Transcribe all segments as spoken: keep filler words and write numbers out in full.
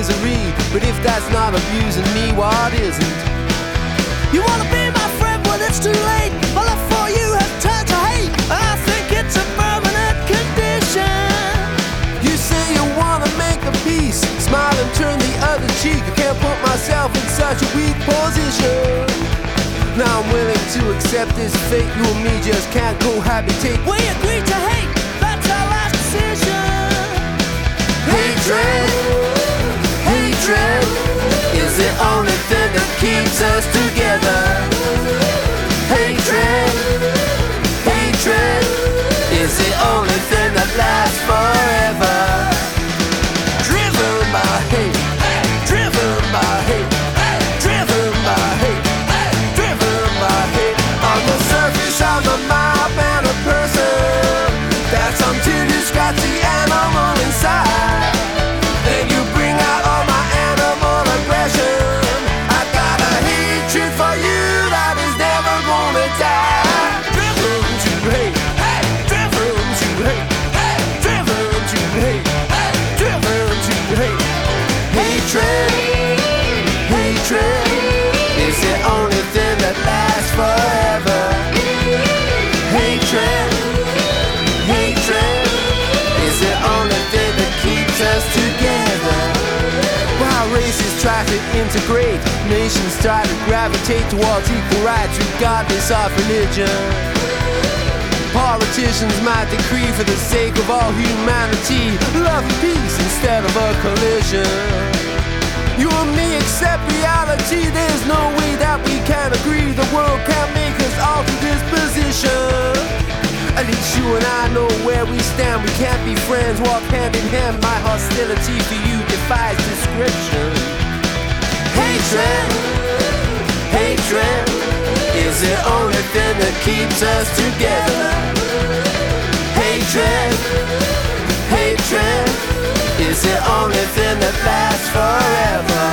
misery. But if that's not abusing me, what isn't? You wanna be my friend, well it's too late. My love for you has turned to hate, and I think it's a permanent condition. You say you wanna make a peace, smile and turn the other cheek. I can't put myself in such a weak position. Now I'm willing to accept this fate. You and me just can't cohabitate. We agreed to hate, that's our last decision. Hatred, hatred is the only thing that keeps us together. Hatred, hatred is the only thing that lasts forever. Driven by hate, driven by hate, driven by hate, driven by hate. On the surface I'm a mob and a person that's until you scratch the animal inside. Then you bring out all my animal aggression. I got a hatred for you that is never gonna die. Driven to hate, driven to hate, driven to hate, driven to hate. Hatred, hatred is the only thing that lasts forever. Hatred, hatred is the only thing that keeps us together. While races try to integrate, nations try to gravitate towards equal rights regardless of religion. Politicians might decree for the sake of all humanity love and peace instead of a collision. You and me accept reality, there's no way that we can agree. The world can't make us alter this position. At least you and I know where we stand. We can't be friends, walk hand in hand. My hostility for you defies description. Hatred, hatred is the only thing that keeps us together. Hatred, hatred is the only thing that lasts forever.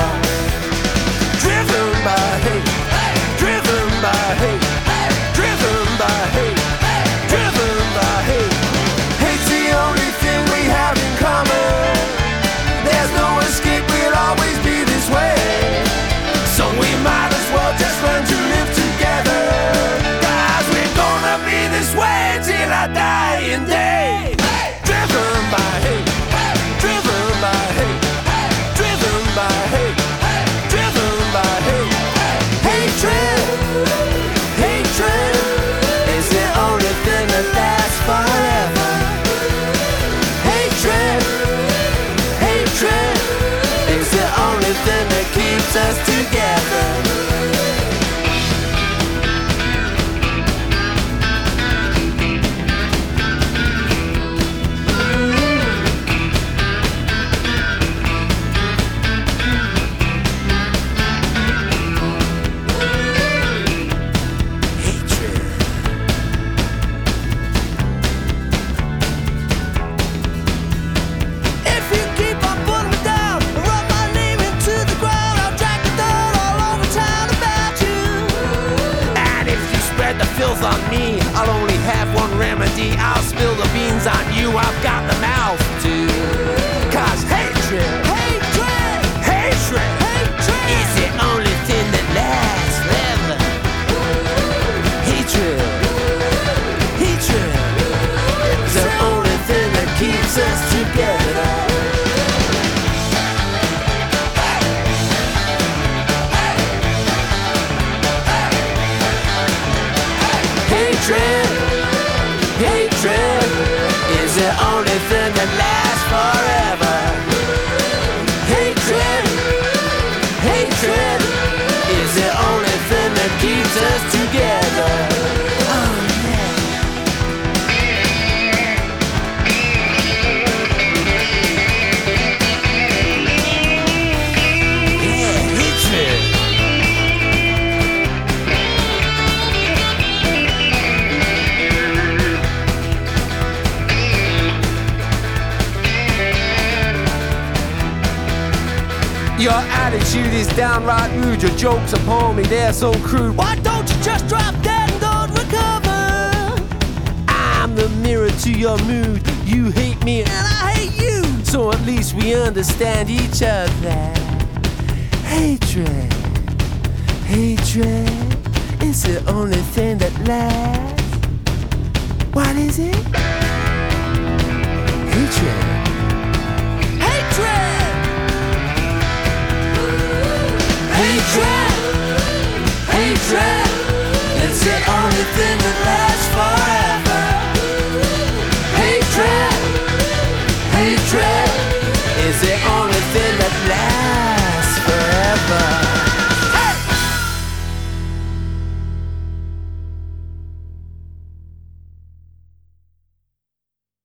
Driven by hate, driven by hate, driven by hate, driven by hate. Hate's the only thing we have in common. There's no escape, we'll always be this way. So we might as well just learn to live together. Cause we're gonna be this way till our dying day. Driven by hate, driven by hate, driven by hate, driven by hate. Hatred, hatred is the only thing that lasts forever. Hatred, hatred is the only thing that keeps us together. On me, I'll only have one remedy. I'll spill the beans on you, I've got the mouth to. Cause hatred, Hatred, hatred, hatred is the only thing that lasts forever. Hatred, hatred is the only thing that keeps us together. Hatred, hatred is the only thing that lasts forever. Hatred, hatred is the only thing that keeps us together. Oh yeah. Yeah, hatred. Your attitude is downright rude. Your jokes upon me, they're so crude. Why don't you just drop dead and don't recover? I'm the mirror to your mood. You hate me and I hate you so at least we understand each other. Hatred, hatred is the only thing that lasts. What is it? Hatred. Hatred! Hatred, hatred, it's the only thing that